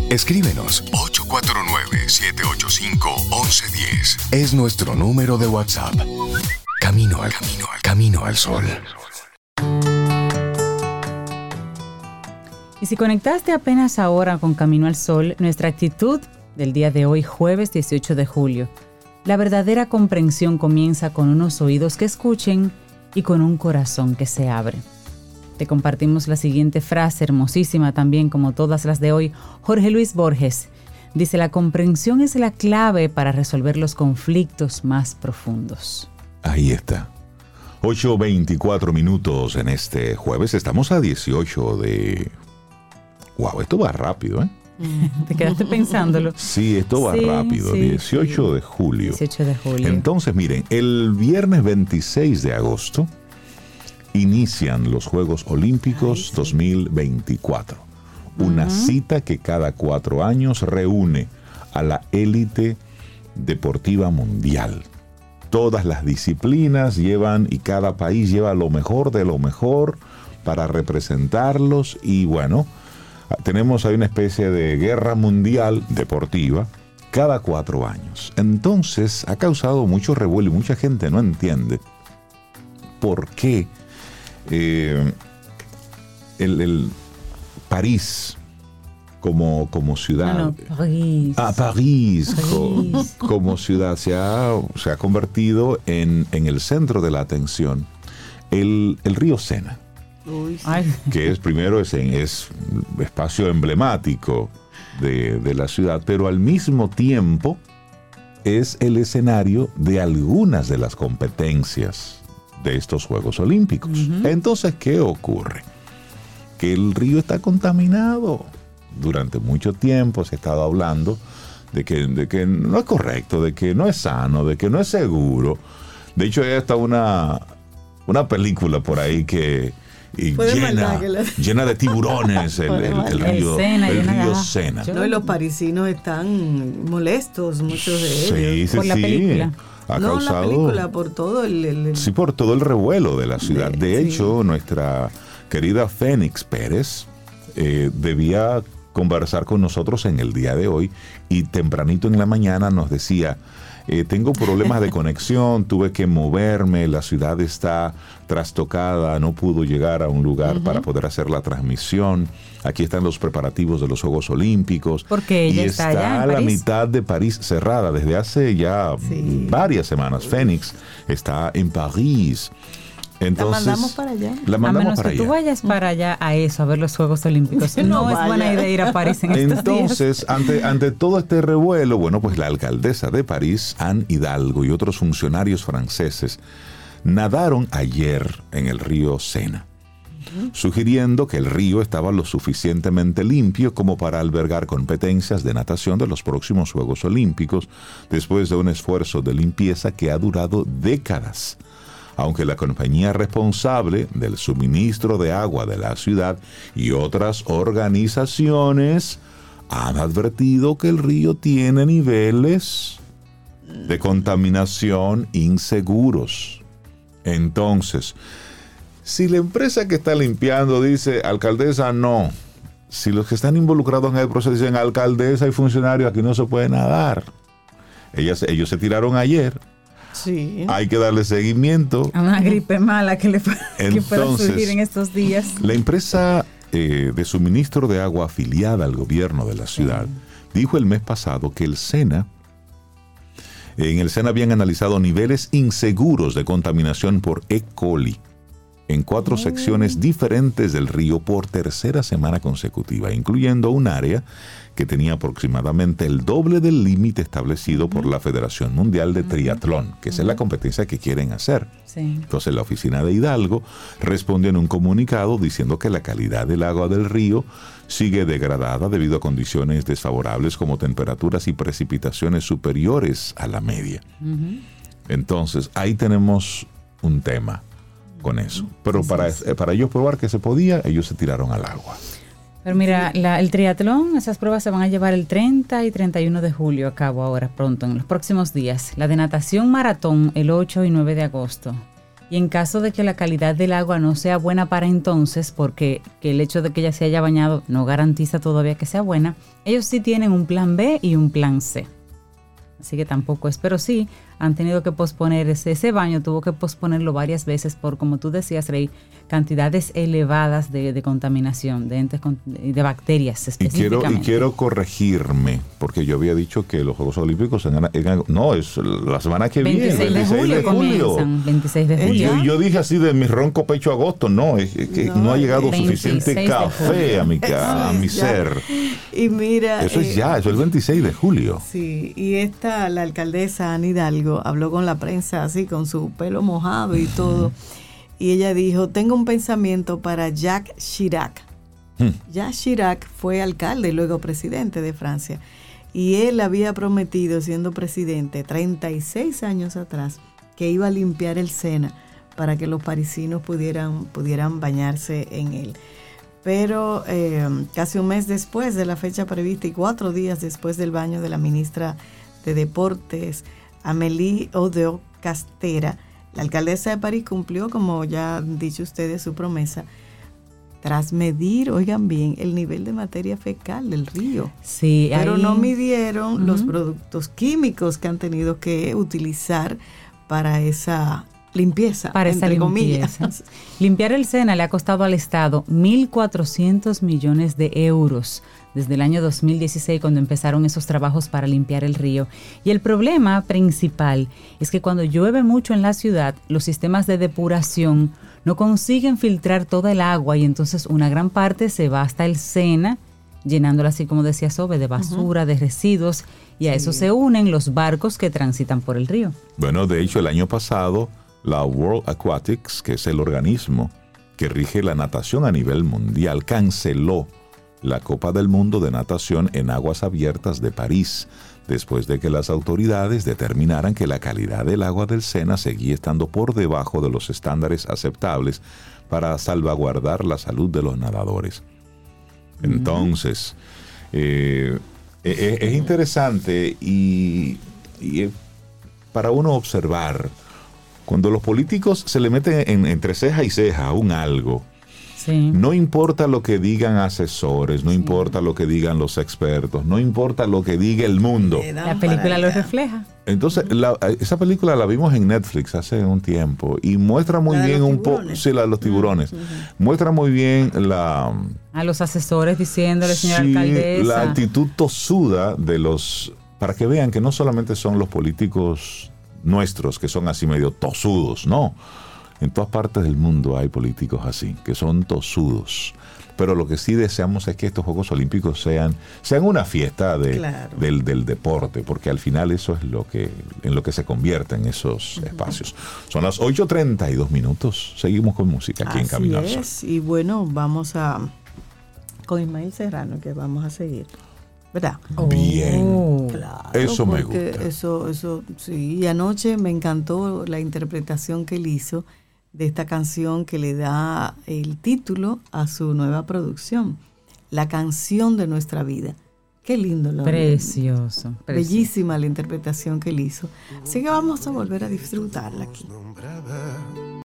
Escríbenos 849-785-1110. Es nuestro número de WhatsApp. Camino al Sol. Y si conectaste apenas ahora con Camino al Sol, nuestra actitud del día de hoy, jueves 18 de julio. La verdadera comprensión comienza con unos oídos que escuchen y con un corazón que se abre. Te compartimos la siguiente frase, hermosísima también como todas las de hoy. Jorge Luis Borges dice: la comprensión es la clave para resolver los conflictos más profundos. Ahí está. 8:24 en este jueves. Estamos a 18 de... Wow, esto va rápido, ¿eh? ¿Te quedaste pensándolo? Sí, esto va rápido. 18 de julio. 18 de julio. Entonces, miren, el viernes 26 de agosto inician los Juegos Olímpicos 2024. Una cita que cada 4 años reúne a la élite deportiva mundial. Todas las disciplinas llevan y cada país lleva lo mejor de lo mejor para representarlos y bueno, tenemos ahí una especie de guerra mundial deportiva cada 4 años. Entonces ha causado mucho revuelo y mucha gente no entiende por qué el París como ciudad, París. Como ciudad se ha convertido en el centro de la atención. El río Sena, que es espacio emblemático de la ciudad, pero al mismo tiempo es el escenario de algunas de las competencias de estos Juegos Olímpicos. Entonces, ¿qué ocurre? Que el río está contaminado. Durante mucho tiempo se ha estado hablando de que no es correcto, de que no es sano, de que no es seguro. De hecho, hay hasta una película por ahí que llena de tiburones el río Sena. No, y los parisinos están molestos, muchos de ellos. Por la película. La película, por todo Sí, por todo el revuelo de la ciudad. De hecho, nuestra querida Fénix Pérez debía conversar con nosotros en el día de hoy y tempranito en la mañana nos decía: tengo problemas de conexión, tuve que moverme, la ciudad está trastocada, no pudo llegar a un lugar para poder hacer la transmisión. Aquí están los preparativos de los Juegos Olímpicos. Porque ella está allá en la París. mitad de París cerrada desde hace ya varias semanas. Fénix está en París. Entonces, la mandamos para allá. La mandamos a menos para que allá. tú vayas para allá a eso, a ver los Juegos Olímpicos. No es buena idea ir a París en estos Entonces, días. ante todo este revuelo, bueno, pues la alcaldesa de París, Anne Hidalgo, y otros funcionarios franceses nadaron ayer en el río Sena, sugiriendo que el río estaba lo suficientemente limpio como para albergar competencias de natación de los próximos Juegos Olímpicos, después de un esfuerzo de limpieza que ha durado décadas. Aunque la compañía responsable del suministro de agua de la ciudad y otras organizaciones han advertido que el río tiene niveles de contaminación inseguros. Entonces, si la empresa que está limpiando dice: alcaldesa, no. Si los que están involucrados en el proceso dicen: alcaldesa y funcionarios, aquí no se puede nadar. Ellos se tiraron ayer. Sí. Hay que darle seguimiento. A una gripe mala que pueda surgir en estos días. La empresa de suministro de agua afiliada al gobierno de la ciudad dijo el mes pasado que en el Sena habían analizado niveles inseguros de contaminación por E. coli en 4 secciones diferentes del río por tercera semana consecutiva, incluyendo un área que tenía aproximadamente el doble del límite establecido por la Federación Mundial de Triatlón, que esa es la competencia que quieren hacer. Sí. Entonces la oficina de Hidalgo respondió en un comunicado diciendo que la calidad del agua del río sigue degradada debido a condiciones desfavorables como temperaturas y precipitaciones superiores a la media. Entonces ahí tenemos un tema con eso. Pero para ellos probar que se podía, ellos se tiraron al agua. Pero mira, el triatlón, esas pruebas se van a llevar el 30 y 31 de julio a cabo ahora pronto, en los próximos días. La de natación maratón el 8 y 9 de agosto. Y en caso de que la calidad del agua no sea buena para entonces, porque que el hecho de que ella se haya bañado no garantiza todavía que sea buena, ellos sí tienen un plan B y un plan C. Así que tampoco es, pero sí han tenido que posponer ese baño, tuvo que posponerlo varias veces por, como tú decías, Rey, cantidades elevadas de contaminación, de entes de bacterias específicamente. Y quiero corregirme, porque yo había dicho que los Juegos Olímpicos no, es la semana que viene, 26 de julio comienzan, 26 de julio. Yo dije así de mi ronco pecho agosto, no, es que no ha llegado suficiente café a mi ser. Y mira, eso es eso es el 26 de julio. Sí, y la alcaldesa Ana Hidalgo habló con la prensa así, con su pelo mojado y todo, y ella dijo, tengo un pensamiento para Jacques Chirac. Jacques Chirac fue alcalde y luego presidente de Francia, y él había prometido, siendo presidente 36 años atrás, que iba a limpiar el Sena para que los parisinos pudieran bañarse en él. Pero casi un mes después de la fecha prevista y 4 días después del baño de la ministra de Deportes, Amélie Oudéa-Castéra, la alcaldesa de París cumplió, como ya han dicho ustedes, su promesa, tras medir, oigan bien, el nivel de materia fecal del río. Sí, pero no midieron los productos químicos que han tenido que utilizar para esa limpieza, entre comillas. Limpiar el Sena le ha costado al Estado 1.400 millones de euros desde el año 2016, cuando empezaron esos trabajos para limpiar el río. Y el problema principal es que cuando llueve mucho en la ciudad, los sistemas de depuración no consiguen filtrar toda el agua y entonces una gran parte se va hasta el Sena, llenándola, así como decía Sobe, de basura, de residuos, y a eso se unen los barcos que transitan por el río. Bueno, de hecho, el año pasado, la World Aquatics, que es el organismo que rige la natación a nivel mundial, canceló la Copa del Mundo de Natación en aguas abiertas de París, después de que las autoridades determinaran que la calidad del agua del Sena seguía estando por debajo de los estándares aceptables para salvaguardar la salud de los nadadores. Entonces, es interesante y para uno observar, cuando los políticos se le meten entre ceja y ceja a un algo, sí, no importa lo que digan asesores, no importa lo que digan los expertos, no importa lo que diga el mundo. La película lo refleja. Entonces, esa película la vimos en Netflix hace un tiempo y muestra muy bien un poco, sí, la de los tiburones, muestra muy bien a los asesores diciéndole, señora alcaldesa, la actitud tosuda de para que vean que no solamente son los políticos nuestros que son así medio tosudos, no. En todas partes del mundo hay políticos así, que son tosudos. Pero lo que sí deseamos es que estos Juegos Olímpicos sean una fiesta del deporte, porque al final eso es en lo que se convierten esos espacios. Son las 8:32. Seguimos con música aquí en Camino al Sol. Y bueno, vamos con Ismael Serrano, que vamos a seguir, ¿verdad? Bien, claro, eso me gusta. Eso sí, y anoche me encantó la interpretación que él hizo de esta canción que le da el título a su nueva producción, La canción de nuestra vida. Qué lindo. Precioso. Bellísima la interpretación que él hizo. Así que vamos a volver a disfrutarla aquí.